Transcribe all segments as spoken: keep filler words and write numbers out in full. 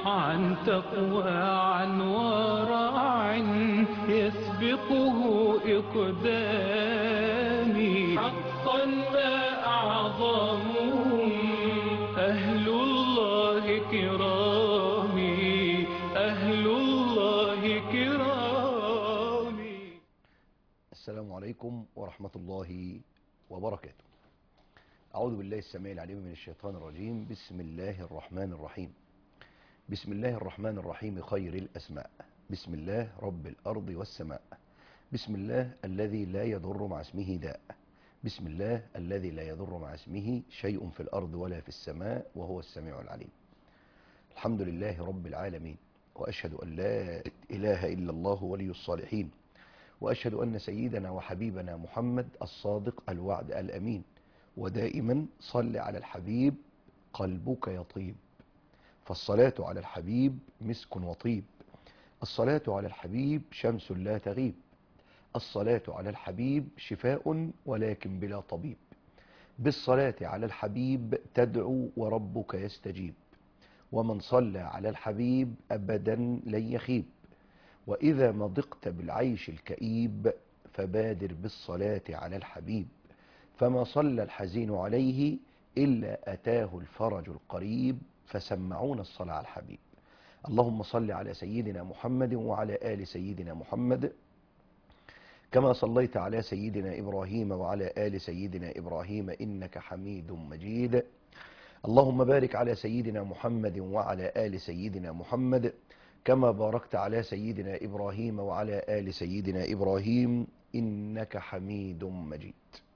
عن تقوى عن ورع يسبقه إقدامي حقا ما أعظمهم أهل الله كرامي أهل الله كرامي. السلام عليكم ورحمة الله وبركاته. أعوذ بالله السميع العليم من الشيطان الرجيم. بسم الله الرحمن الرحيم. بسم الله الرحمن الرحيم خير الأسماء. بسم الله رب الأرض والسماء. بسم الله الذي لا يضر مع اسمه داء. بسم الله الذي لا يضر مع اسمه شيء في الأرض ولا في السماء وهو السميع العليم. الحمد لله رب العالمين، وأشهد أن لا إله إلا الله ولي الصالحين، وأشهد أن سيدنا وحبيبنا محمد الصادق الوعد الأمين. ودائما صل على الحبيب قلبك يطيب، فالصلاة على الحبيب مسك وطيب. الصلاة على الحبيب شمس لا تغيب. الصلاة على الحبيب شفاء ولكن بلا طبيب. بالصلاة على الحبيب تدعو وربك يستجيب، ومن صلى على الحبيب أبدا لن يخيب. وإذا ما ضقت بالعيش الكئيب فبادر بالصلاة على الحبيب، فما صلى الحزين عليه إلا أتاه الفرج القريب. فسمعون الصلاة على الحبيب. اللهم صل على سيدنا محمد وعلى آل سيدنا محمد كما صليت على سيدنا إبراهيم وعلى آل سيدنا إبراهيم إنك حميد مجيد. اللهم بارك على سيدنا محمد وعلى آل سيدنا محمد كما باركت على سيدنا إبراهيم وعلى آل سيدنا إبراهيم إنك حميد مجيد.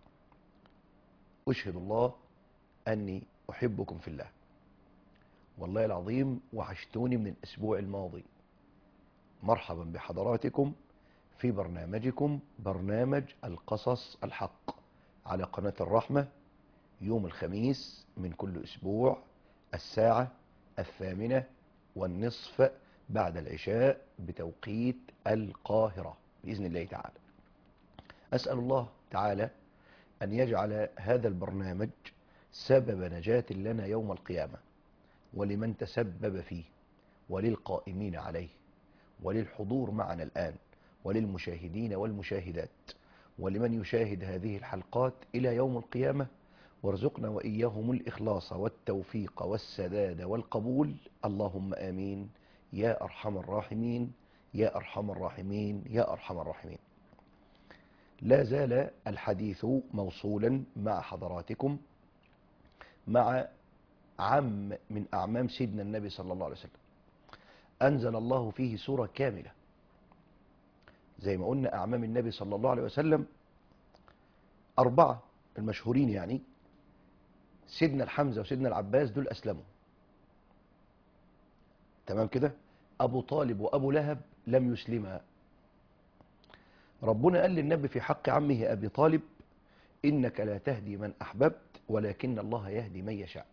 أشهد الله أني أحبكم في الله، والله العظيم وحشتوني من الأسبوع الماضي. مرحبا بحضراتكم في برنامجكم برنامج القصص الحق على قناة الرحمة، يوم الخميس من كل أسبوع الساعة الثامنة والنصف بعد العشاء بتوقيت القاهرة بإذن الله تعالى. أسأل الله تعالى أن يجعل هذا البرنامج سبب نجاة لنا يوم القيامة، ولمن تسبب فيه، وللقائمين عليه، وللحضور معنا الآن، وللمشاهدين والمشاهدات، ولمن يشاهد هذه الحلقات إلى يوم القيامة. وارزقنا وإياهم الإخلاص والتوفيق والسداد والقبول، اللهم آمين يا أرحم الراحمين يا أرحم الراحمين يا أرحم الراحمين. لا زال الحديث موصولا مع حضراتكم مع عم من أعمام سيدنا النبي صلى الله عليه وسلم، أنزل الله فيه سورة كاملة. زي ما قلنا أعمام النبي صلى الله عليه وسلم أربعة المشهورين، يعني سيدنا الحمزة وسيدنا العباس دول أسلموا، تمام كده. أبو طالب وأبو لهب لم يسلما. ربنا قال للنبي في حق عمه أبي طالب إنك لا تهدي من أحببت ولكن الله يهدي من يشاء.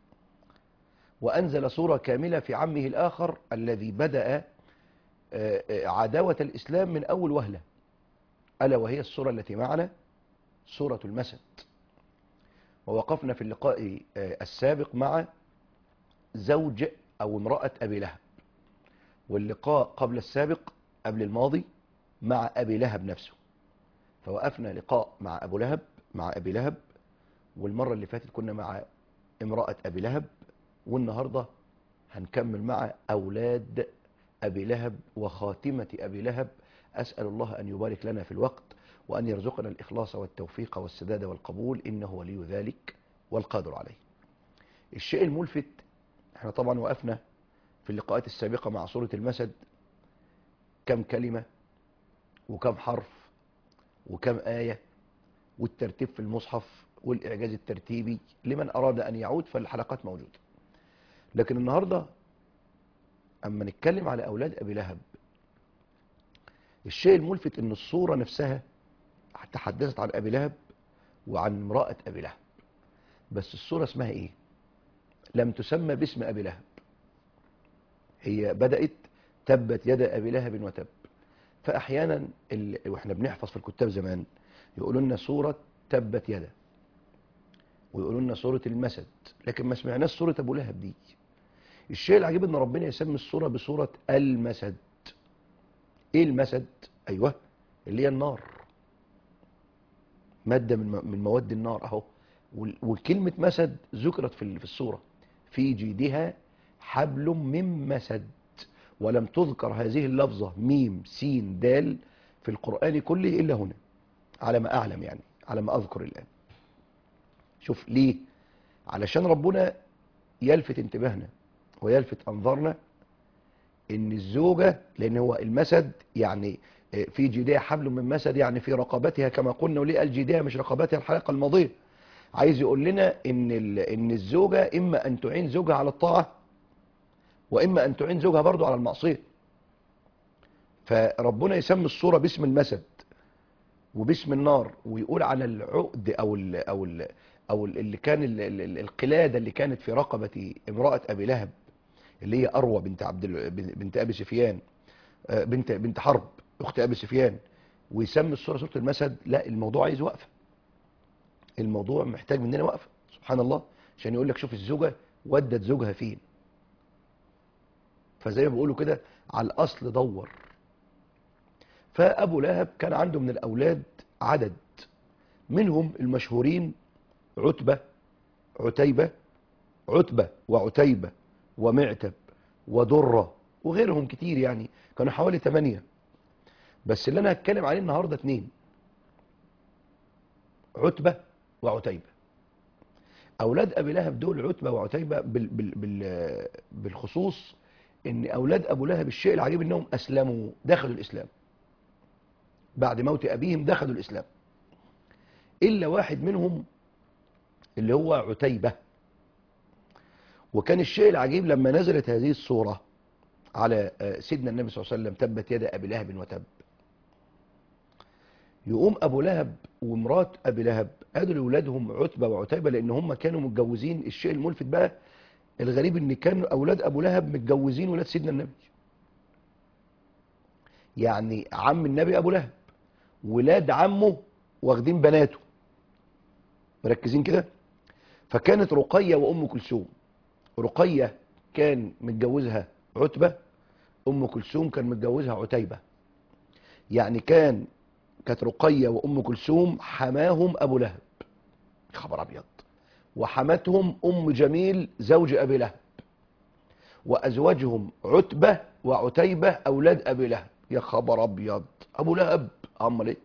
وأنزل سورة كاملة في عمه الآخر الذي بدأ عداوة الإسلام من أول وهلة، ألا وهي السورة التي معنا سورة المسد. ووقفنا في اللقاء السابق مع زوج أو امرأة أبي لهب، واللقاء قبل السابق قبل الماضي مع أبي لهب نفسه. فوقفنا لقاء مع أبو لهب مع أبي لهب، والمرة اللي فاتت كنا مع امرأة أبي لهب، والنهاردة هنكمل مع أولاد أبي لهب وخاتمة أبي لهب. أسأل الله أن يبارك لنا في الوقت، وأن يرزقنا الإخلاص والتوفيق والسداد والقبول، إنه ولي ذلك والقادر عليه. الشيء الملفت، احنا طبعا وقفنا في اللقاءات السابقة مع سورة المسد كم كلمة وكم حرف وكم آية، والترتيب في المصحف والإعجاز الترتيبي لمن أراد أن يعود، فالحلقات موجودة. لكن النهاردة أما نتكلم على أولاد أبي لهب، الشيء الملفت أن الصورة نفسها تحدثت عن أبي لهب وعن امرأة أبي لهب، بس الصورة اسمها إيه؟ لم تسمى باسم أبي لهب. هي بدأت تبت يد أبي لهب وتب. فأحيانا وإحنا بنحفظ في الكتاب زمان يقولوا لنا سورة تبت يدا، ويقولوا لنا سورة المسد، لكن ما سمعناش سورة أبو لهب دي. الشيء العجيب ان ربنا يسمي الصورة بصورة المسد. ايه المسد؟ ايوه، اللي هي النار، مادة من من مواد النار اهو. وكلمة مسد ذكرت في في الصورة، في جيدها حبل من مسد، ولم تذكر هذه اللفظة ميم سين دال في القرآن كله إلا هنا، على ما أعلم يعني، على ما أذكر الآن. شوف ليه؟ علشان ربنا يلفت انتباهنا ويلفت أنظارنا إن الزوجة، لأن هو المسد يعني في جيدها حبل من مسد، يعني في رقبتها كما قلنا. وليه قال جيدها مش رقبتها الحلقة الماضية؟ عايز يقول لنا إن إن الزوجة إما أن تعين زوجها على الطاعة، وإما أن تعين زوجها برضو على المعصية. فربنا يسمي الصورة باسم المسد وباسم النار، ويقول على العقد او ال او ال او ال اللي كان ال ال القلاده اللي كانت في رقبه امراه ابي لهب، اللي هي اروى بنت عبد بنت ابي سفيان، بنت بنت حرب اخت ابي سفيان، ويسمي الصوره صوره المسد. لا، الموضوع عايز وقفه، الموضوع محتاج مننا وقفه، سبحان الله، عشان يقول لك شوف الزوجه ودت زوجها فين. فزي ما بيقولوا كده على الاصل دور. فابو لهب كان عنده من الاولاد عدد، منهم المشهورين عتبة، عتيبة، عتبة وعتيبة ومعتب ودرة وغيرهم كتير، يعني كانوا حوالي ثمانية. بس اللي انا هتكلم عليه النهاردة اتنين، عتبة وعتيبة. اولاد ابي لهب دول عتبة وعتيبة بال بال بال بالخصوص ان اولاد ابو لهب الشيء العجيب انهم اسلموا، دخلوا الاسلام بعد موت ابيهم، دخلوا الاسلام الا واحد منهم اللي هو عتيبة. وكان الشيء العجيب لما نزلت هذه الصورة على سيدنا النبي صلى الله عليه وسلم، تبت يد أبي لهب وتب، يقوم أبو لهب ومرات أبي لهب قالوا لأولادهم عتبة وعتيبة، لأن هم كانوا متجوزين. الشيء الملفت بقى الغريب ان كانوا أولاد أبو لهب متجوزين ولاد سيدنا النبي، يعني عم النبي أبو لهب ولاد عمه واخدين بناته، مركزين كده. فكانت رقية وأم كلثوم، رقية كان متجوزها عتبة، أم كلثوم كان متجوزها عتيبة. يعني كان كانت رقية وأم كلثوم حماهم أبو لهب، خبر أبيض، وحماتهم أم جميل زوج أبي لهب، وأزواجهم عتبة وعتيبة أولاد أبي لهب. يا خبر أبيض، أبو لهب عمل إيه؟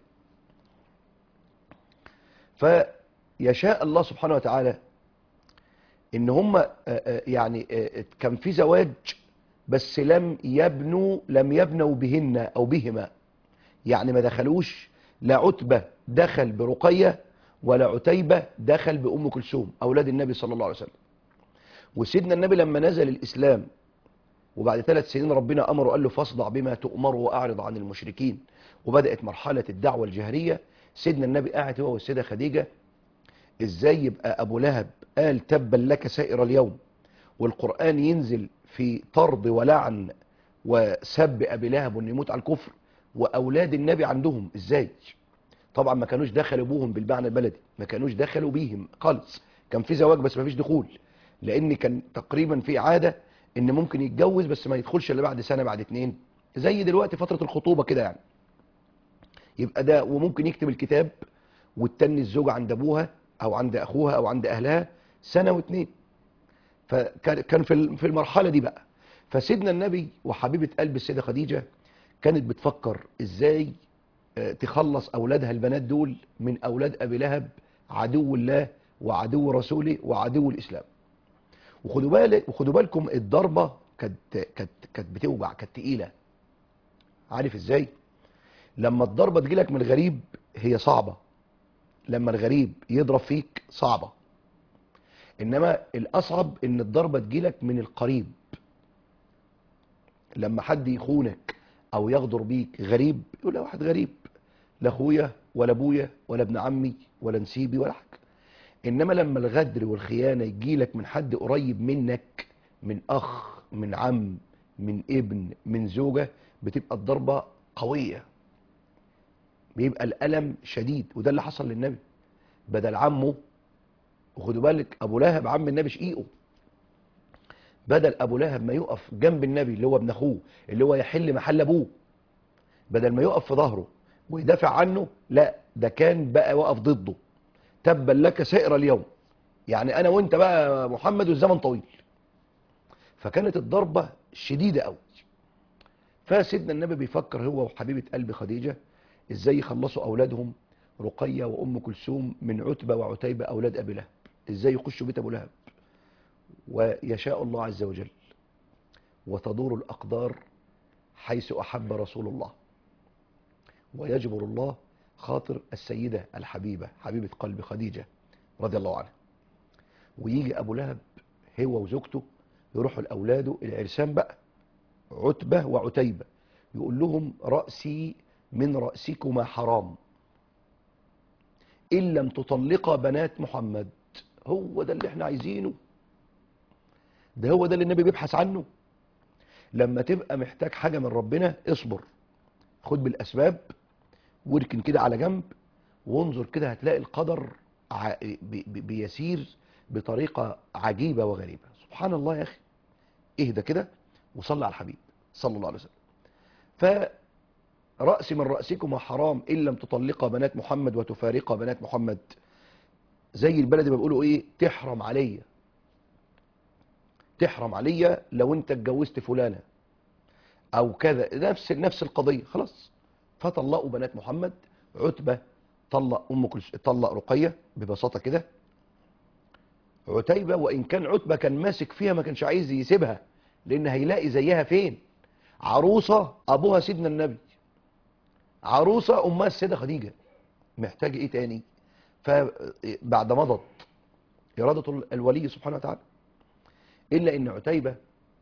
فيشاء الله سبحانه وتعالى إن هم يعني كان في زواج، بس لم يبنوا لم يبنوا بهن أو بهما، يعني ما دخلوش، لا عتبة دخل برقية ولا عتيبة دخل بأم كلثوم أولاد النبي صلى الله عليه وسلم. وسيدنا النبي لما نزل الإسلام وبعد ثلاث سنين ربنا أمره قال له فاصدع بما تؤمر وأعرض عن المشركين، وبدأت مرحلة الدعوة الجهرية. سيدنا النبي قاعد هو والسيدة خديجة، إزاي يبقى أبو لهب قال تبا لك سائر اليوم، والقرآن ينزل في طرد ولعن وسب أبي لهب وأنه يموت على الكفر، وأولاد النبي عندهم إزاي؟ طبعا ما كانوش دخلوا ابوهم بالمعنى البلدي، ما كانوش دخلوا بيهم خالص، كان في زواج بس ما فيش دخول، لان كان تقريبا في عاده ان ممكن يتجوز بس ما يدخلش الا بعد سنه بعد اتنين، زي دلوقتي فتره الخطوبه كده يعني. يبقى ده، وممكن يكتب الكتاب والتاني الزوجه عند ابوها او عند اخوها او عند اهلها سنه واتنين. فكان في في المرحله دي بقى. فسيدنا النبي وحبيبه قلب السيده خديجه كانت بتفكر ازاي تخلص أولادها البنات دول من أولاد أبي لهب، عدو الله وعدو رسوله وعدو الإسلام. وخدوا بالك وخدوا بالكم الضربة كانت كانت كانت بتوجع، كانت تقيلة. عارف ازاي؟ لما الضربة تجيلك من الغريب هي صعبة، لما الغريب يضرب فيك صعبة، إنما الأصعب إن الضربة تجيلك من القريب. لما حد يخونك أو يغدر بيك غريب، يقول له واحد غريب، لا اخويا ولا ابويا ولا ابن عمي ولا نسيبي ولا حاجه. انما لما الغدر والخيانه يجيلك من حد قريب منك، من اخ، من عم، من ابن، من زوجه، بتبقى الضربه قويه، بيبقى الالم شديد. وده اللي حصل للنبي، بدل عمه، وخدوا بالك ابو لهب عم النبي شقيقه، بدل ابو لهب ما يقف جنب النبي اللي هو ابن اخوه اللي هو يحل محل ابوه، بدل ما يقف في ظهره ويدافع عنه، لا ده كان بقى واقف ضده. تبا لك سائر اليوم، يعني انا وانت بقى محمد والزمن طويل. فكانت الضربه شديده قوي. فسيدنا النبي بيفكر هو وحبيبه قلب خديجه ازاي يخلصوا اولادهم رقيه وام كلثوم من عتبه وعتيبه اولاد ابي لهب، ازاي يخشوا بيت ابو لهب. ويشاء الله عز وجل وتدور الاقدار حيث احب رسول الله، ويجبر الله خاطر السيده الحبيبه حبيبه قلب خديجه رضي الله عنها. ويجي ابو لهب هو وزوجته يروحوا لاولاده العرسان بقى عتبه وعتيبه، يقول لهم راسي من راسكما حرام ان لم تطلقا بنات محمد. هو ده اللي احنا عايزينه، ده هو ده اللي النبي بيبحث عنه. لما تبقى محتاج حاجه من ربنا اصبر، خد بالاسباب واركن كده على جنب وانظر كده هتلاقي القدر ع- بي- بي- بيسير بطريقه عجيبه وغريبه. سبحان الله يا اخي. اهدى كده وصلي على الحبيب صلى الله عليه وسلم. فرأس من رأسكما حرام إن لم تطلقا بنات محمد وتفارقا بنات محمد. زي البلد ما بيقولوا ايه، تحرم عليا، تحرم عليا لو انت اتجوزت فلانة او كذا، نفس نفس القضية خلاص. فطلقوا بنات محمد. عتبة طلق ام كلثوم، طلق رقية ببساطة كده. عتيبة وان كان عتبة كان ماسك فيها ما كانش عايز يسيبها، لان هيلاقي زيها فين؟ عروسة ابوها سيدنا النبي، عروسة امها السيدة خديجة، محتاج ايه تاني؟ فبعد مضت إرادة الولي سبحانه وتعالى، إلا إن عتيبة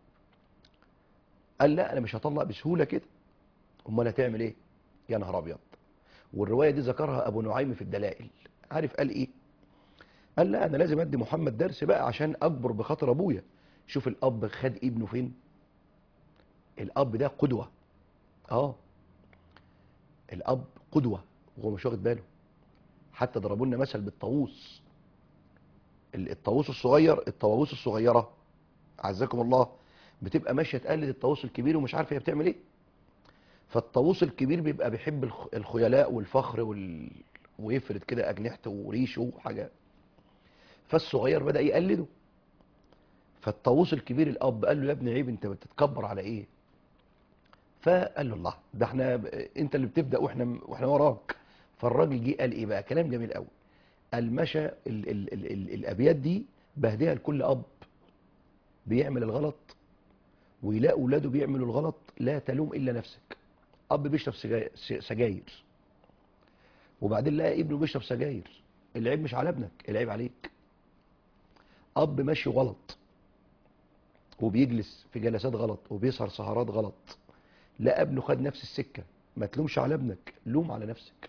قال لا أنا مش هطلق بسهولة كده. أمال هتعمل إيه؟ يا نهار أبيض. والرواية دي ذكرها أبو نعيم في الدلائل. عارف قال إيه؟ قال لا أنا لازم أدي محمد درس بقى عشان أكبر بخاطر أبويا. شوف الأب خد ابنه فين؟ الأب ده قدوة. آه الأب قدوة وهو مش واخد باله. حتى ضربوا لنا مثل بالطاووس، الطاووس الصغير، الطواووس الصغيرة عزكم الله بتبقى ماشيه تقلد الطاووس الكبير ومش عارفه هي بتعمل ايه. فالطاووس الكبير بيبقى بيحب الخ- الخيلاء والفخر وال... ويفرد كده اجنحته وريشه وحاجه. فالصغير بدا يقلده. فالطاووس الكبير الاب قال له يا ابني عيب، انت بتتكبر على ايه؟ فقال له الله ده احنا ب- انت اللي بتبدا واحنا واحنا وراك. فالراجل جه قال ايه بقى كلام جميل قوي. قال مشى ال... ال... ال... ال... الابيات دي بهديها لكل اب بيعمل الغلط ويلاقي اولاده بيعملوا الغلط. لا تلوم الا نفسك. اب بيشرب سجاير سجاير وبعدين لقى ابنه بيشرب سجاير، العيب مش على ابنك، العيب عليك. اب ماشي غلط وبيجلس في جلسات غلط وبيسهر سهرات غلط، لقى ابنه خد نفس السكه، ما تلومش على ابنك، لوم على نفسك.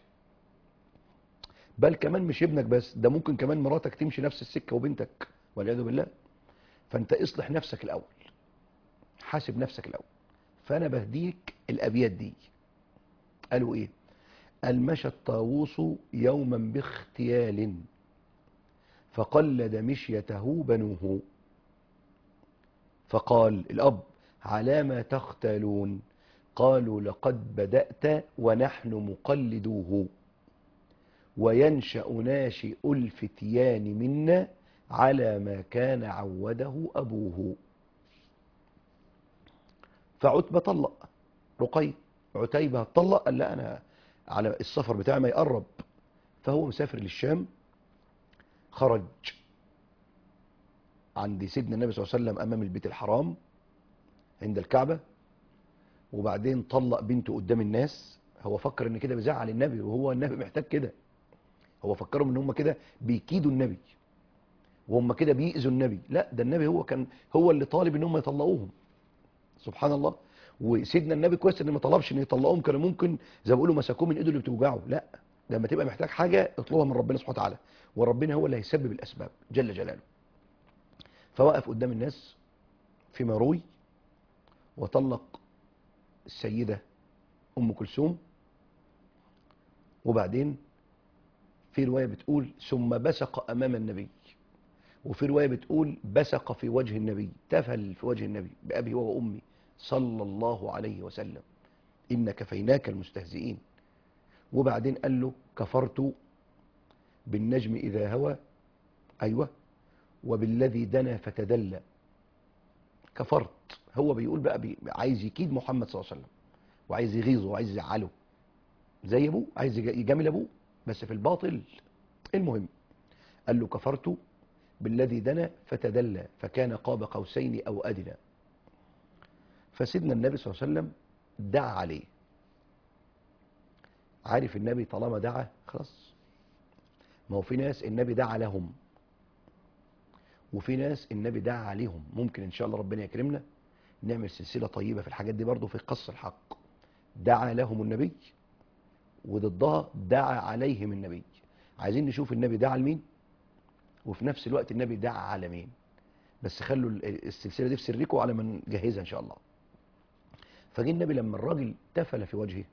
بل كمان مش ابنك بس، ده ممكن كمان مراتك تمشي نفس السكه وبنتك والعياذ بالله. فانت اصلح نفسك الاول، حاسب نفسك الاول. فانا بهديك الابيات دي. قالوا ايه؟ قال مشى الطاووس يوما باختيال فقلد مشيته بنوه، فقال الأب على ما تختالون؟ قالوا لقد بدأت ونحن مقلدوه، وينشأ ناشئ الفتيان منا على ما كان عوده أبوه. فعتبة طلق رقي، عتيبة طلق، قال لا أنا على السفر بتاعي ما يقرب. فهو مسافر للشام، خرج عند سيدنا النبي صلى الله عليه وسلم أمام البيت الحرام عند الكعبة، وبعدين طلق بنته قدام الناس. هو فكر ان كده بيزعل النبي، وهو النبي محتاج كده. هو فكرهم ان هم كده بيكيدوا النبي وهم كده بيأذوا النبي. لا ده النبي هو كان هو اللي طالب ان هم يطلقوهم. سبحان الله. وسيدنا النبي كويس ان ما طلبش ان يطلقوهم، كانوا ممكن زي ما بيقولوا مسكوه من ايده اللي بتوجعه. لا لما تبقى محتاج حاجه اطلبها من ربنا سبحانه وتعالى، وربنا هو اللي هيسبب الاسباب جل جلاله. فوقف قدام الناس فيما روي وطلق السيده ام كلثوم. وبعدين في روايه بتقول ثم بصق امام النبي وفي رواية بتقول بسق في وجه النبي، تفل في وجه النبي بأبي وأمي صلى الله عليه وسلم، إن كفيناك المستهزئين. وبعدين قال له كفرت بالنجم إذا هوى، أيوة، وبالذي دنا فتدلى. كفرت. هو بيقول بقى بي عايز يكيد محمد صلى الله عليه وسلم، وعايز يغيظه وعايز يزعله زي ابوه، عايز يجامل ابوه بس في الباطل. المهم قال له كفرت بالذي دنا فتدلى فكان قاب قوسين او ادنى. فسيدنا النبي صلى الله عليه وسلم دعا عليه. عارف النبي طالما دعا خلاص. ما هو في ناس النبي دعا لهم، وفي ناس النبي دعا عليهم. ممكن ان شاء الله ربنا يكرمنا نعمل سلسلة طيبة في الحاجات دي برضو في قص الحق. دعا لهم النبي، وضدها دعا عليهم النبي. عايزين نشوف النبي دعا لمين، وفي نفس الوقت النبي دعا على مين. بس خلوا السلسلة دي في سركم على ما نجهزها ان شاء الله. فجه النبي لما الراجل تفل في وجهه،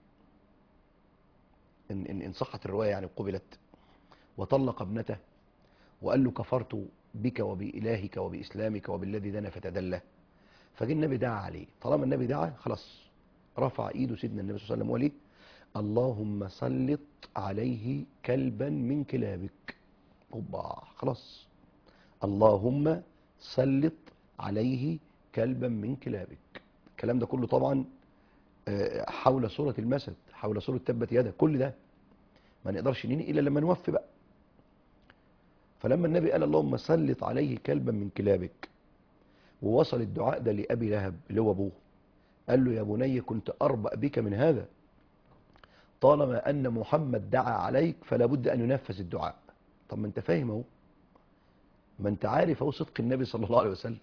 ان, إن, إن صحت الرواية يعني قبلت، وطلق ابنته وقال له كفرت بك وبإلهك وبإسلامك وبالذي دنا فتدلى. فجه النبي دعا عليه. طالما النبي دعا خلاص، رفع ايده سيدنا النبي صلى الله عليه وسلم وليه اللهم سلط عليه كلبا من كلابك. اوبا خلاص، اللهم سلط عليه كلبا من كلابك. الكلام ده كله طبعا حول سورة المسد، حول سورة تبت يدا، كل ده ما نقدرش ننهي الا لما نوفي بقى. فلما النبي قال اللهم سلط عليه كلبا من كلابك، ووصل الدعاء ده لأبي لهب اللي هو ابوه، قال له يا بني كنت أربأ بك من هذا، طالما أن محمد دعا عليك فلا بد أن ينفذ الدعاء. طب ما انت فاهم اهو، ما انت عارف اهو صدق النبي صلى الله عليه وسلم.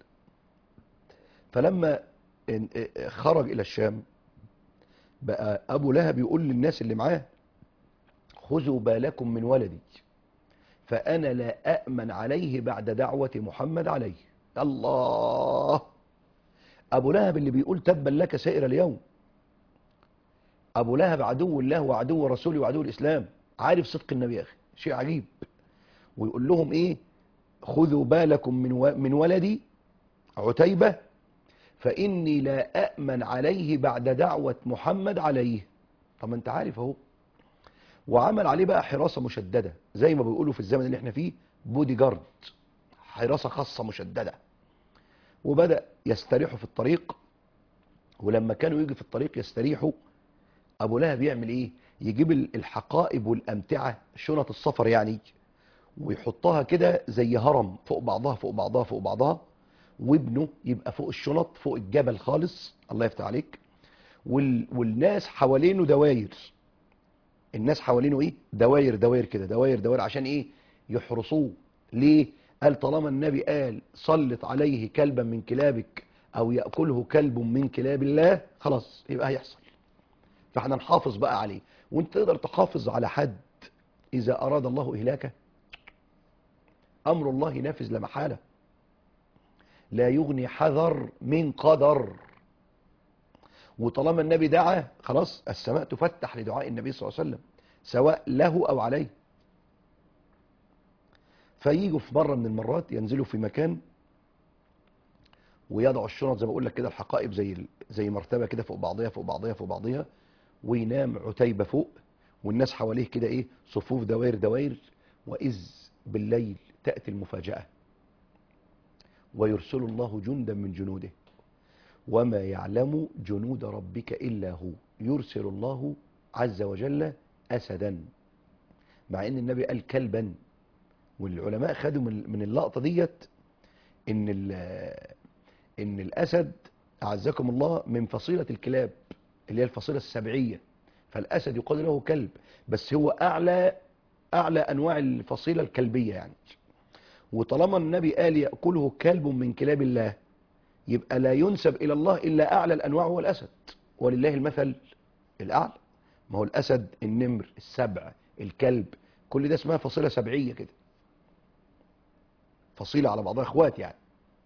فلما خرج إلى الشام بقى أبو لهب يقول للناس اللي معاه خذوا بالكم من ولدي فأنا لا أأمن عليه بعد دعوة محمد عليه. الله، أبو لهب اللي بيقول تبا لك سائر اليوم، أبو لهب عدو الله وعدو رسوله وعدو الإسلام، عارف صدق النبي يا أخي، شيء عجيب. ويقول لهم إيه؟ خذوا بالكم من من ولدي عتيبة فإني لا أأمن عليه بعد دعوة محمد عليه. طب انت عارف اهو. وعمل عليه بقى حراسة مشددة زي ما بيقولوا في الزمن اللي احنا فيه بودي جارد، حراسة خاصة مشددة. وبدأ يستريحوا في الطريق، ولما كانوا يجي في الطريق يستريحوا أبو لهب يعمل ايه؟ يجيب الحقائب والأمتعة، شنط السفر يعني، ويحطها كده زي هرم فوق بعضها فوق بعضها فوق بعضها، وابنه يبقى فوق الشنط فوق الجبل خالص، الله يفتح عليك. وال... والناس حوالينه دواير، الناس حوالينه ايه؟ دواير دواير كده، دواير دواير، عشان ايه؟ يحرسوه. ليه؟ قال طالما النبي قال سلط عليه كلبا من كلابك او يأكله كلب من كلاب الله، خلاص يبقى هيحصل. فاحنا نحافظ بقى عليه. وانت تقدر تحافظ على حد اذا اراد الله اهلاكه؟ امر الله نافذ لا محاله، لا يغني حذر من قدر. وطالما النبي دعا خلاص السماء تفتح لدعاء النبي صلى الله عليه وسلم سواء له او عليه. فييجوا في مرة من المرات ينزلوا في مكان ويضعوا الشنط زي ما بقول لك كده، الحقائب زي زي مرتبة كده فوق بعضيها فوق بعضيها فوق بعضيها، وينام عتيبة فوق والناس حواليه كده ايه؟ صفوف دواير دواير. وإذ بالليل تأتي المفاجأة ويرسل الله جندا من جنوده وما يعلم جنود ربك إلا هو. يرسل الله عز وجل أسدا، مع ان النبي قال كلبا. والعلماء خدوا من اللقطة ديت ان ان الاسد اعزكم الله من فصيلة الكلاب اللي هي الفصيلة السبعية، فالاسد يقال له كلب، بس هو اعلى اعلى انواع الفصيلة الكلبية يعني. وطالما النبي قال يأكله كلب من كلاب الله، يبقى لا ينسب الى الله الا اعلى الانواع هو الاسد، ولله المثل الاعلى. ما هو الاسد، النمر، السبع، الكلب، كل ده اسمها فصيلة سبعية كده، فصيلة على بعضها اخوات يعني.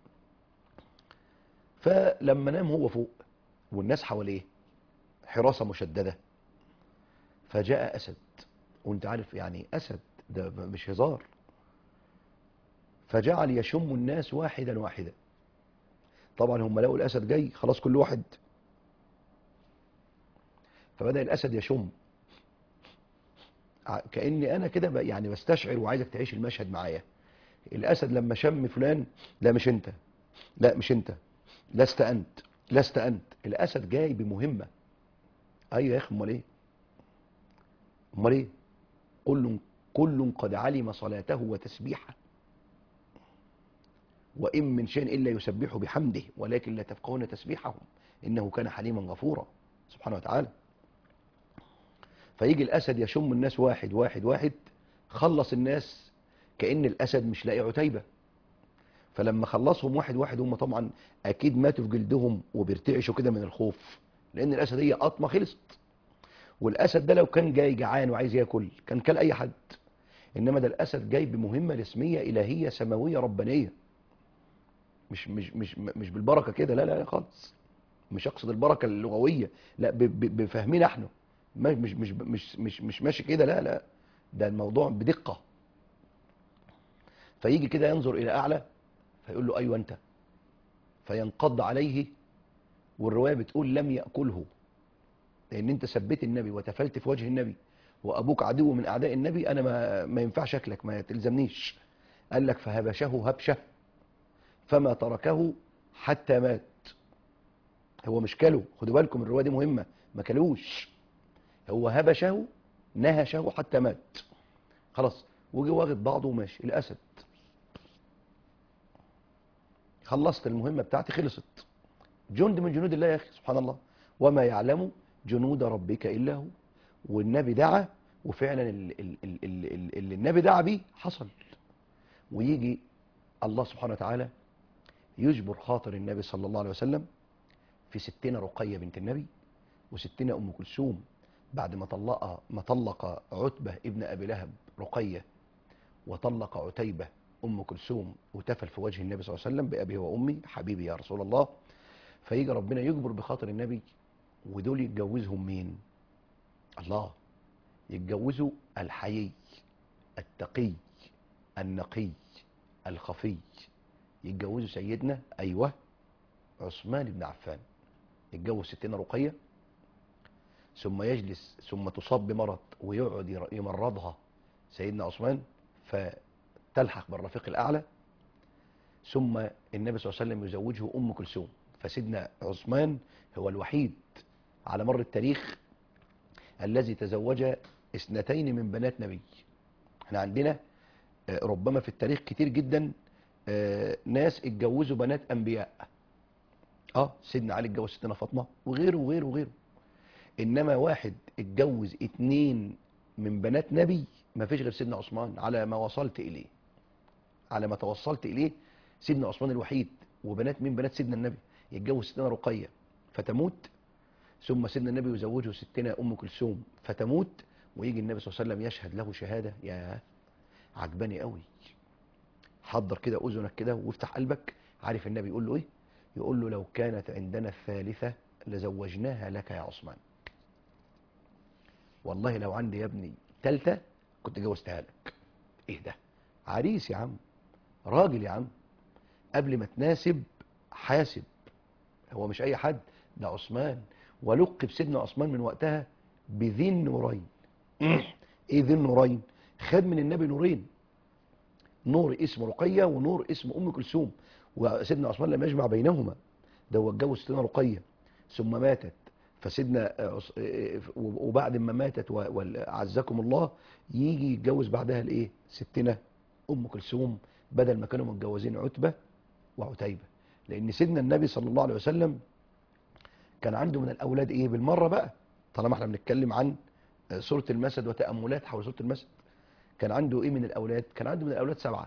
فلما نام هو فوق والناس حواليه حراسة مشددة، فجاء أسد. وانت عارف يعني أسد ده مش هزار. فجعل يشم الناس واحدا واحدا. طبعا هم لقوا الأسد جاي، خلاص كل واحد، فبدأ الأسد يشم. ع- كأني أنا كده ب- يعني بستشعر وعايزك تعيش المشهد معايا. الأسد لما شم فلان، لا مش أنت، لا مش أنت، لست أنت، لست أنت. الأسد جاي بمهمة. أيوة يا أخي، أمال إيه؟ أمال إيه؟ كل كل قد علم صلاته وتسبيحه، وإن من شيء إلا يسبح بحمده ولكن لا تفقهون تسبيحهم إنه كان حليما غفورا سبحانه وتعالى. فيجي الأسد يشم الناس واحد واحد واحد، خلص الناس كأن الأسد مش لاقي عتيبة. فلما خلصهم واحد واحد، هم طبعا أكيد ماتوا في جلدهم وبيرتعشوا كده من الخوف، لأن الأسد هي قطمة خلصت. والأسد ده لو كان جاي جعان وعايز ياكل كان كل أي حد، إنما ده الأسد جاي بمهمة رسمية إلهية سماوية ربانية، مش مش مش مش بالبركة كده، لا لا لا خالص. مش اقصد البركه اللغويه، لا ب- ب- بفهمنا احنا، ما- مش مش مش مش مش ماشي كده، لا لا، ده الموضوع بدقه. فيجي كده ينظر الى اعلى فيقول له ايوه انت، فينقض عليه. والروايه بتقول لم ياكله، لان انت سبيت النبي وتفلت في وجه النبي، وابوك عدو من اعداء النبي، انا ما ما ينفعش اكلك، ما تلزمنيش. قال لك فهبشه هبشه فما تركه حتى مات. هو مش كله، خدوا بالكم الروايه دي مهمه، ما كلوش، هو هبشه نهشه حتى مات. خلاص، وجي واخد بعضه وماشي. الاسد خلصت المهمه بتاعتي، خلصت. جند من جنود الله يا اخي، سبحان الله، وما يعلم جنود ربك الا هو. والنبي دعا، وفعلا اللي, اللي, اللي, اللي النبي دعا بيه حصل. ويجي الله سبحانه وتعالى يجبر خاطر النبي صلى الله عليه وسلم في ستنا رقيه بنت النبي، وستنا ام كلثوم بعد ما طلق ما طلق عتبه ابن ابي لهب رقيه، وطلق عتيبة أم كلثوم، وتفل في وجه النبي صلى الله عليه وسلم بأبي وأمي حبيبي يا رسول الله. فيجي ربنا يجبر بخاطر النبي، ودول يتجوزهم مين؟ الله. يتجوزوا الحيي التقي النقي الخفي. يتجوزوا سيدنا أيوة عثمان بن عفان. يتجوز ستنا رقية، ثم يجلس، ثم تصاب بمرض ويقعد يمرضها سيدنا عثمان فتلحق بالرفيق الأعلى، ثم النبي صلى الله عليه وسلم يزوجه أم كلثوم. فسيدنا عثمان هو الوحيد على مر التاريخ الذي تزوج اثنتين من بنات نبي. احنا عندنا آه، ربما في التاريخ كتير جدا آه، ناس اتجوزوا بنات أنبياء. اه سيدنا علي اتجوز ستنا فاطمة وغيره وغيره وغيره. إنما واحد اتجوز اتنين من بنات نبي ما فيش غير سيدنا عثمان، على ما وصلت إليه، على ما توصلت إليه. سيدنا عثمان الوحيد. وبنات مين؟ بنات سيدنا النبي. يتجوز ستنا رقية فتموت، ثم سيدنا النبي يزوجه ستنا أم كلثوم فتموت، ويجي النبي صلى الله عليه وسلم يشهد له شهادة. يا عجباني قوي. حضر كده أذنك كده وافتح قلبك. عارف النبي يقول له إيه؟ يقول له لو كانت عندنا الثالثة لزوجناها لك يا عثمان. والله لو عندي يا ابني ثالثة كنت جوزتها لك. إيه ده؟ عريس يا عم، راجل يا عم، قبل ما تناسب حاسب. هو مش اي حد، ده عثمان. ولقب سيدنا عثمان من وقتها بذي النورين. ايه ذي النورين؟ خد من النبي نورين، نور اسم رقية ونور اسم ام كلثوم. وسيدنا عثمان لم يجمع بينهما، ده هو اتجوز ستنا رقية ثم ماتت. فسيدنا عث- وبعد ما ماتت وعزكم الله يجي يتجوز بعدها الايه؟ ستنا ام كلثوم، بدل ما كانوا متجوزين عتبة وعتيبة. لان سيدنا النبي صلى الله عليه وسلم كان عنده من الاولاد ايه بالمره بقى، طالما احنا بنتكلم عن سوره المسد وتاملات حول سوره المسد. كان عنده ايه من الاولاد؟ كان عنده من الاولاد سبعه: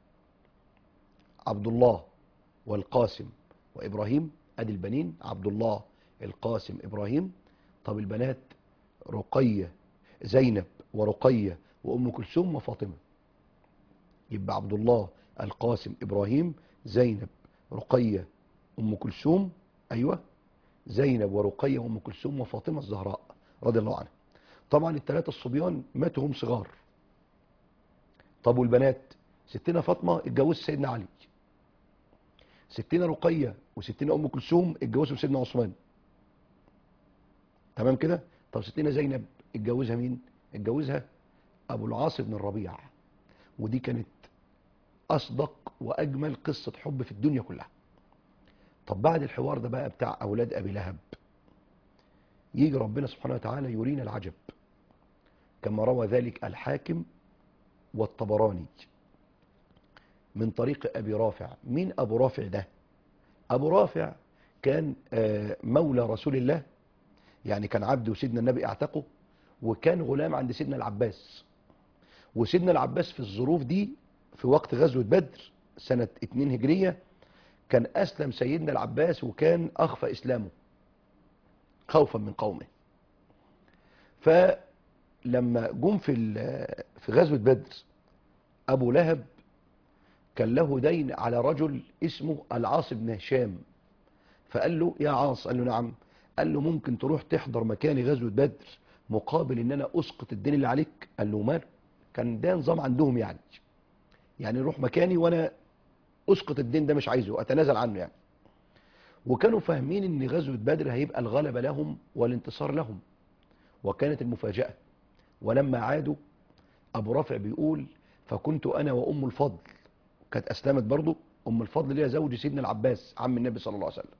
عبد الله والقاسم وابراهيم. ادي البنين عبد الله القاسم ابراهيم. طب البنات؟ رقيه زينب ورقيه وام كلثوم وفاطمه. يبقى عبد الله القاسم ابراهيم زينب رقيه ام كلثوم، ايوه زينب ورقية وام كلثوم وفاطمة الزهراء رضي الله عنها. طبعا الثلاثة الصبيان ماتوا هم صغار. طب والبنات؟ ستنا فاطمة اتجوزت سيدنا علي، ستنا رقية وستنا أم كلثوم اتجوزوا سيدنا عثمان. تمام كده؟ طب ستنا زينب اتجوزها مين؟ اتجوزها أبو العاص بن الربيع، ودي كانت أصدق وأجمل قصة حب في الدنيا كلها. طب بعد الحوار ده بقى بتاع أولاد أبي لهب، يجي ربنا سبحانه وتعالى يرينا العجب كما روى ذلك الحاكم والطبراني من طريق أبي رافع. مين أبو رافع ده؟ أبو رافع كان مولى رسول الله، يعني كان عبد وسيدنا النبي اعتقه، وكان غلام عند سيدنا العباس. وسيدنا العباس في الظروف دي في وقت غزوة بدر سنة اتنين هجرية كان أسلم سيدنا العباس، وكان أخفى إسلامه خوفا من قومه. فلما جم في في غزوة بدر، أبو لهب كان له دين على رجل اسمه العاص بن هشام، فقال له يا عاص، قال له نعم، قال له ممكن تروح تحضر مكاني غزوة بدر مقابل ان انا اسقط الدين اللي عليك؟ قال له ماله، كان ده نظام عندهم يعني، يعني روح مكاني وانا اسقط الدين ده، مش عايزه، اتنازل عنه يعني. وكانوا فاهمين ان غزوة بدر هيبقى الغلبة لهم والانتصار لهم، وكانت المفاجأة ولما عادوا ابو رافع بيقول فكنت انا وام الفضل، كانت اسلمت برضو ام الفضل اللي هي زوج سيدنا العباس عم النبي صلى الله عليه وسلم.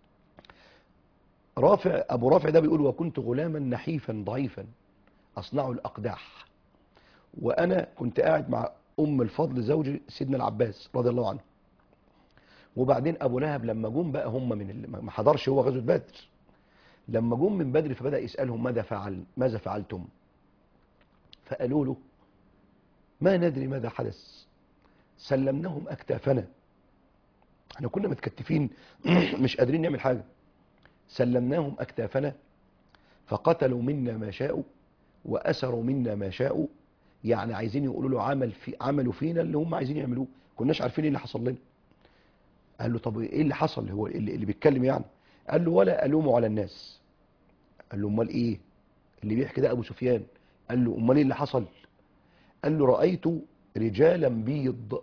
رافع ابو رافع ده بيقول وكنت غلاما نحيفا ضعيفا اصنع الاقداح، وانا كنت قاعد مع ام الفضل زوج سيدنا العباس رضي الله عنه. وبعدين ابو لهب لما جم بقى هم من اللي ما حضرش هو غزوه بدر، لما جم من بدر فبدا يسالهم ماذا فعل ماذا فعلتم؟ فقالوا له ما ندري ماذا حدث، سلمناهم اكتافنا، احنا كنا متكتفين مش قادرين نعمل حاجه، سلمناهم اكتافنا فقتلوا منا ما شاءوا واسروا منا ما شاءوا، يعني عايزين يقولوا له عمل في عملوا فينا اللي هم عايزين يعملوه، كناش عارفين ايه اللي حصل لنا. قال له طب ايه اللي حصل؟ هو اللي, اللي بيتكلم يعني. قال له ولا الوموا على الناس. قال له امال ايه اللي بيحكي ده؟ ابو سفيان. قال له امال ايه اللي حصل؟ قال له رايت رجالا بيض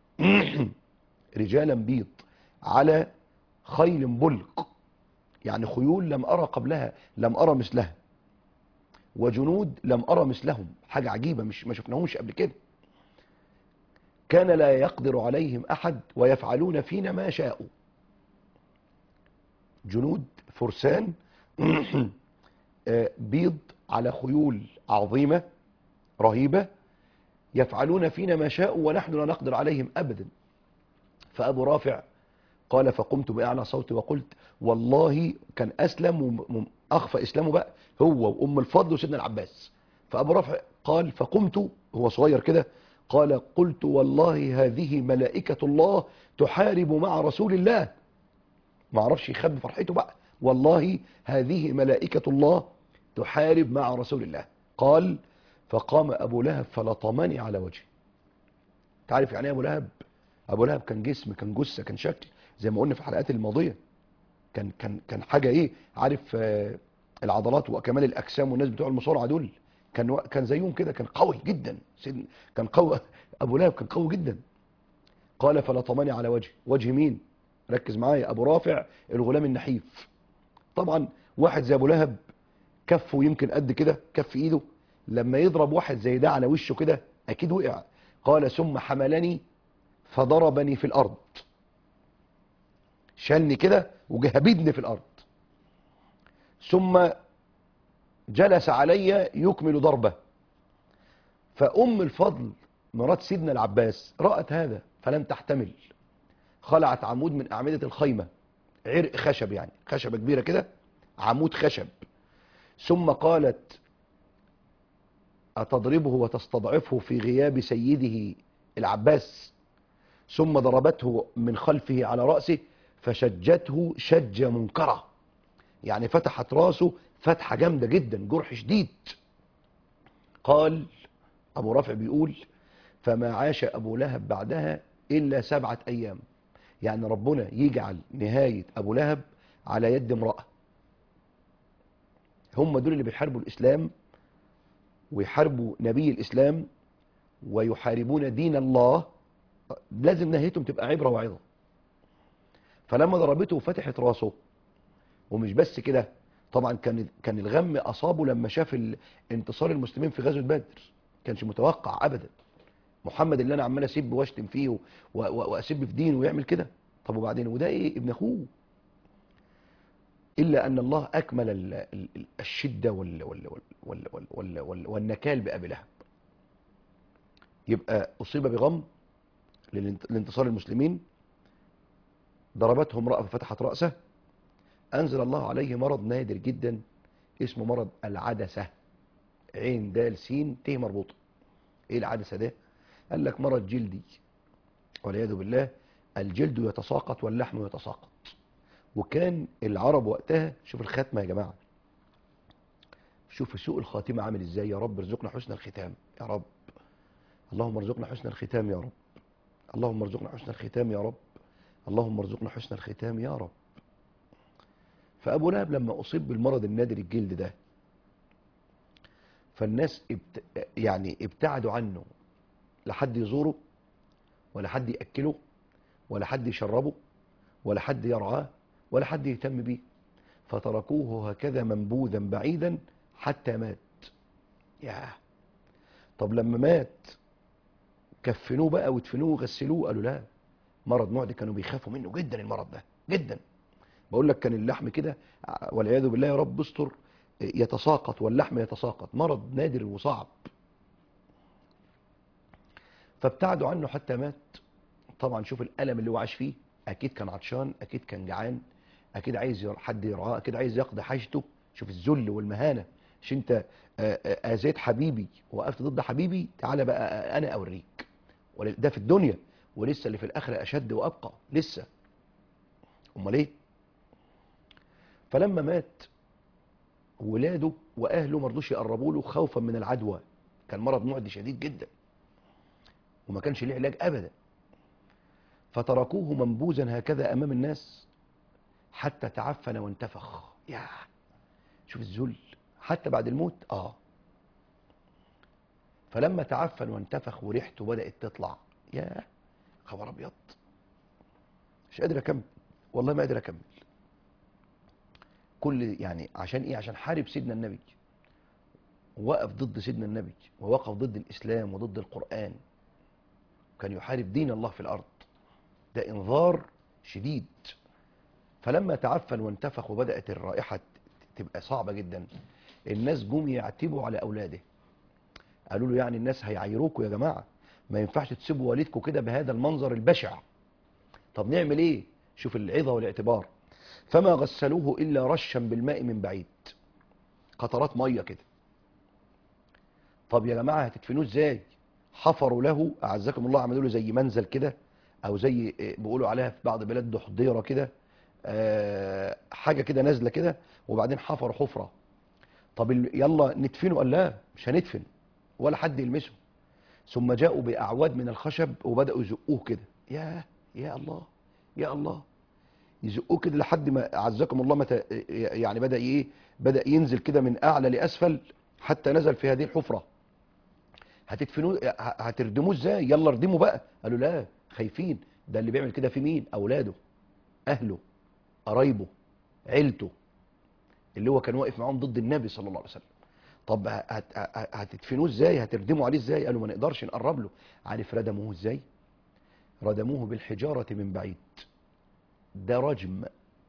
رجالا بيض على خيل بلق، يعني خيول لم ارى قبلها، لم ارى مثلها، وجنود لم ارى مثلهم، حاجه عجيبه مش ما شفناهمش قبل كده، كان لا يقدر عليهم احد ويفعلون فينا ما شاءوا. جنود فرسان بيض على خيول عظيمه رهيبه، يفعلون فينا ما شاءوا ونحن لا نقدر عليهم ابدا. فابو رافع قال فقمت باعلى صوتي وقلت والله، كان اسلم واخفى اسلامه بقى هو وام الفضل وسيدنا العباس. فابو رافع قال فقمت، هو صغير كده، قال قلت والله هذه ملائكة الله تحارب مع رسول الله. ما عرفش يخبي فرحته بقى، والله هذه ملائكة الله تحارب مع رسول الله. قال فقام ابو لهب فلطمني على وجهي. تعرف يعني ايه ابو لهب؟ ابو لهب كان جسم، كان جثه، كان شكل زي ما قلنا في الحلقات الماضيه، كان كان كان حاجه ايه، عارف آه العضلات وكمال الاجسام والناس بتوع المصارعه دول، كان كان زيهم كده، كان قوي جدا، كان قوي ابو لهب، كان قوي جدا. قال فلطمني على وجهي. وجه مين؟ ركز معايا، ابو رافع الغلام النحيف. طبعا واحد زي ابو لهب كفه يمكن قد كده، كف ايده، لما يضرب واحد زي ده على وشه كده اكيد وقع. قال ثم حملني فضربني في الارض، شالني كده وجهبدني في الارض، ثم جلس علي يكمل ضربه. فام الفضل مرات سيدنا العباس رأت هذا فلم تحتمل، خلعت عمود من اعمدة الخيمة، عرق خشب يعني، خشبة كبيرة كده، عمود خشب، ثم قالت أتضربه وتستضعفه في غياب سيده العباس؟ ثم ضربته من خلفه على رأسه فشجته شجة منكرة، يعني فتحت راسه فتحة جامدة جدا، جرح شديد. قال أبو رافع بيقول فما عاش أبو لهب بعدها إلا سبعة أيام، يعني ربنا يجعل نهاية أبو لهب على يد امرأة. هم دول اللي بيحاربوا الإسلام ويحاربوا نبي الإسلام ويحاربون دين الله لازم نهايتهم تبقى عبرة وعظة. فلما ضربته وفتحت راسه، ومش بس كده، طبعا كان كان الغم اصابه لما شاف ال- انتصار المسلمين في غزوة بدر. كانش متوقع ابدا محمد اللي انا عمال اسب واشتم فيه و- و- واسب في دينه ويعمل كده. طب وبعدين، وده ايه؟ ابن اخوه. الا ان الله اكمل ال- ال- ال- الشده وال وال وال وال وال وال وال والنكال بابي لهب. يبقى اصيب بغم للانت- لانتصار المسلمين، ضربته امراه ففتحت راسه، انزل الله عليه مرض نادر جدا اسمه مرض العدسه. عين دال سين ت مربوطه. ايه العدسه ده؟ قال لك مرض جلدي والعياذ بالله. الجلد يتساقط واللحم يتساقط. وكان العرب وقتها، شوف الختمه يا جماعه، شوف سوء الخاتمه عامل ازاي. يا رب ارزقنا حسن الختام يا رب. اللهم ارزقنا حسن الختام يا رب. اللهم ارزقنا حسن الختام يا رب. اللهم ارزقنا حسن الختام يا رب. فابو لهب لما اصيب بالمرض النادر الجلد ده، فالناس ابت... يعني ابتعدوا عنه. لا حد يزوره، ولا حد ياكله، ولا حد يشربه، ولا حد يرعاه، ولا حد يهتم بيه. فتركوه هكذا منبوذا بعيدا حتى مات. ياه. طب لما مات كفنوه بقى ودفنوه وغسلوه؟ قالوا لا، مرض معدي. كانوا بيخافوا منه جدا المرض ده جدا. بقول لك كان اللحم كده والعياذ بالله يا رب استر يتساقط، واللحم يتساقط. مرض نادر وصعب. فابتعدوا عنه حتى مات. طبعا شوف الألم اللي هو عاش فيه. أكيد كان عطشان، أكيد كان جعان، أكيد عايز ير- حد يرعاه، أكيد عايز يقضي حاجته. شوف الذل والمهانة. مش أنت آه، آه، آذيت حبيبي ووقفت ضد حبيبي، تعالى بقى أنا أوريك. ول- ده في الدنيا، ولسه اللي في الآخرة أشد وأبقى لسه. أمال إيه؟ فلما مات، ولاده واهله ما رضوش يقربوا له خوفا من العدوى. كان مرض معدي شديد جدا، وما كانش ليه علاج ابدا. فتركوه منبوذا هكذا امام الناس حتى تعفن وانتفخ. يا شوف الذل حتى بعد الموت. اه فلما تعفن وانتفخ وريحته بدات تطلع، يا خبر ابيض، مش قادر اكمل، والله ما قادر اكمل. كل يعني عشان ايه؟ عشان حارب سيدنا النبي، ووقف ضد سيدنا النبي، ووقف ضد الاسلام وضد القران. كان يحارب دين الله في الارض. ده انذار شديد. فلما تعفن وانتفخ وبدأت الرائحة تبقى صعبة جدا، الناس جم يعتبوا على أولاده. قالوا له يعني الناس هيعايروكوا يا جماعة، ما ينفعش تسيبوا والدكم كده بهذا المنظر البشع. طب نعمل ايه؟ شوف العظة والاعتبار. فما غسلوه إلا رشا بالماء من بعيد، قطرات مية كده. طب يا جماعة هتدفنوه ازاي؟ حفروا له، أعزكم الله، عملوا له زي منزل كده، أو زي بيقولوا عليها في بعض البلاد دحضيرة كده، آه، حاجه كده نازله كده، وبعدين حفروا حفره. طب ال- يلا ندفنه. قال لا، مش هندفن ولا حد يلمسه. ثم جاءوا باعواد من الخشب وبداوا يزقوه كده. يا يا الله، يا الله. يزقوه كده لحد ما اعزكم الله متى يعني بدا ايه؟ بدا ينزل كده من اعلى لاسفل حتى نزل في هذه الحفره. هتدفنوه، ه- هتردموه ازاي؟ يلا اردموا بقى. قالوا لا، خايفين. ده اللي بيعمل كده في مين؟ اولاده، اهله، قرايبه، عيلته، اللي هو كان واقف معاهم ضد النبي صلى الله عليه وسلم. طب هت- هت- هتدفنوه ازاي؟ هتردموا عليه ازاي؟ قالوا ما نقدرش نقرب له. عارف ردموه ازاي؟ ردموه بالحجارة من بعيد. ده رجم.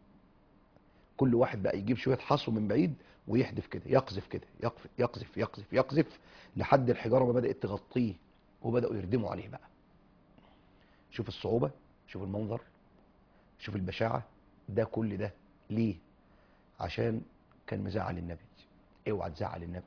كل واحد بقى يجيب شوية حصو من بعيد ويحدف كده، يقذف كده، يقذف يقذف يقذف يقذف لحد الحجارة ما بدأت تغطيه، وبدأوا يردموا عليه بقى. شوف الصعوبة، شوف المنظر، شوف البشاعة. ده كل ده ليه؟ عشان كان مزعل النبي. اوعى تزعل النبي،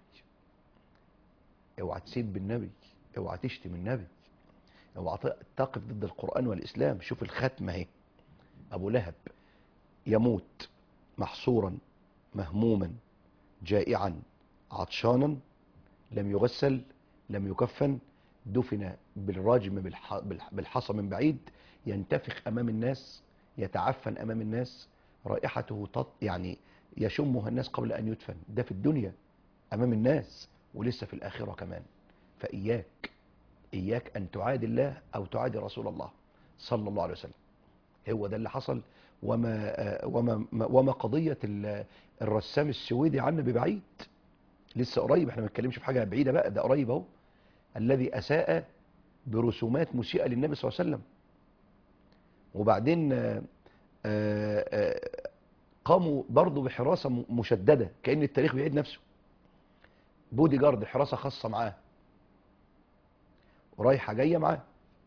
اوعى تسب النبي، اوعى تشتم النبي، اوعى تقف ضد القرآن والإسلام. شوف الختمة اهي. أبو لهب يموت محصورا مهموما جائعا عطشانا، لم يغسل، لم يكفن، دفن بالراجم بالح- بالح- بالحصى من بعيد، ينتفخ أمام الناس، يتعفن أمام الناس، رائحته تط يعني يشمها الناس قبل أن يدفن. ده في الدنيا أمام الناس، ولسه في الآخرة كمان. فإياك إياك أن تعادي الله أو تعادي رسول الله صلى الله عليه وسلم. هو ده اللي حصل. وما وما وما قضية الرسام السويدي عنا ببعيد، لسه قريب، احنا ما بنتكلمش في حاجة بعيدة بقى، ده قريب اهو، الذي أساء برسومات مسيئة للنبي صلى الله عليه وسلم. وبعدين آآ آآ قاموا برضه بحراسة مشددة، كأن التاريخ بيعيد نفسه. بودي جارد، حراسة خاصة معاه ورايحة جاية معاه.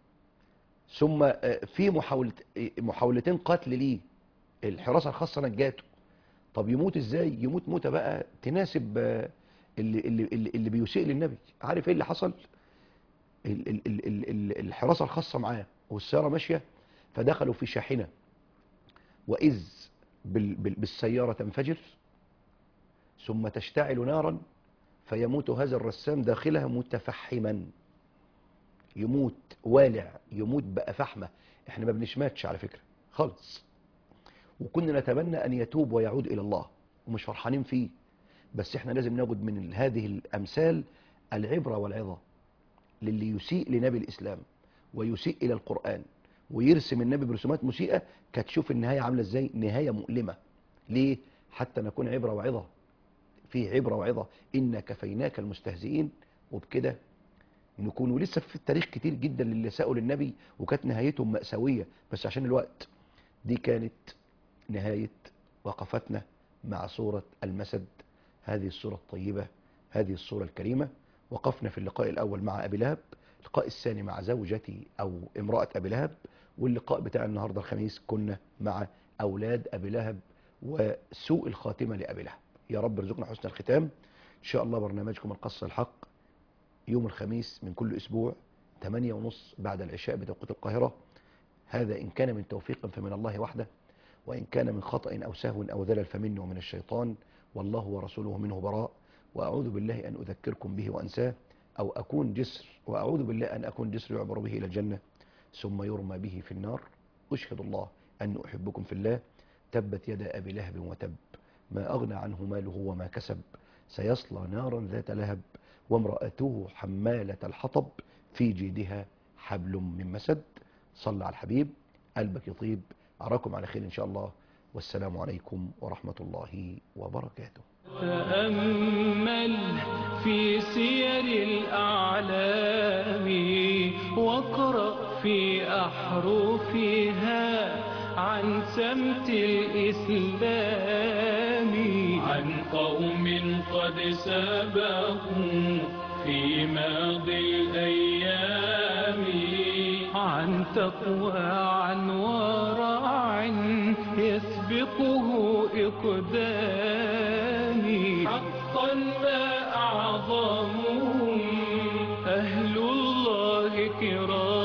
ثم في محاولة محاولتين قتل ليه، الحراسة الخاصة نجاته. طب يموت ازاي؟ يموت موتة بقى تناسب اللي, اللي, اللي, اللي بيسيء للنبي. عارف ايه اللي حصل؟ ال ال ال ال ال الحراسة الخاصة معاه والسيارة ماشية، فدخلوا في شاحنة، وإذ بال بال بالسيارة تنفجر ثم تشتعل نارا، فيموت هذا الرسام داخلها متفحما، يموت والع، يموت بقى فحمة. احنا ما بنشماتش على فكرة خالص، وكنا نتمنى أن يتوب ويعود إلى الله، ومش فرحانين فيه. بس احنا لازم ناخد من هذه الأمثال العبرة والعظة للي يسيء لنبي الإسلام ويسيء إلى القرآن ويرسم النبي برسومات مسيئة. كتشوف النهاية عاملة ازاي، نهاية مؤلمة. ليه؟ حتى نكون عبرة وعظة، فيه عبرة وعظة. إنا كفيناك المستهزئين. وبكده نكون، ولسه في التاريخ كتير جدا للي ساءوا للنبي وكانت نهايتهم مأساوية، بس عشان الوقت. دي كانت نهاية وقفتنا مع سورة المسد، هذه السورة الطيبة، هذه السورة الكريمة. وقفنا في اللقاء الأول مع أبي لهب، اللقاء الثاني مع زوجتي أو امرأة أبي لهب، واللقاء بتاع النهاردة الخميس كنا مع أولاد أبي لهب وسوء الخاتمة لأبي لهب. يا رب ارزقنا حسن الختام. إن شاء الله برنامجكم القصة الحق يوم الخميس من كل أسبوع ثمانية ونص بعد العشاء بتوقيت القاهرة. هذا إن كان من توفيق فمن الله وحده، وإن كان من خطأ أو سهو أو ذلل فمنه ومن الشيطان، والله ورسوله منه براء. وأعوذ بالله أن أذكركم به وأنساه، أو أكون جسر، وأعوذ بالله أن أكون جسر يعبر به إلى الجنة ثم يرمى به في النار. أشهد الله أن أحبكم في الله. تبت يدا أبي لهب وتب، ما أغنى عنه ماله وما كسب، سيصلى نارا ذات لهب، وامرأته حمالة الحطب، في جيدها حبل من مسد. صلى على الحبيب، قلبك يطيب. أراكم على خير إن شاء الله، والسلام عليكم ورحمة الله وبركاته. تأمل في سير الأعلام واقرأ في أحرفها عن سمت الإسلام، عن قوم قد سبقوا في ماضي الأيام، عن تقوى عن ورع يسبقه إقدامي. حقا ما أعظمهم أهل الله كرام.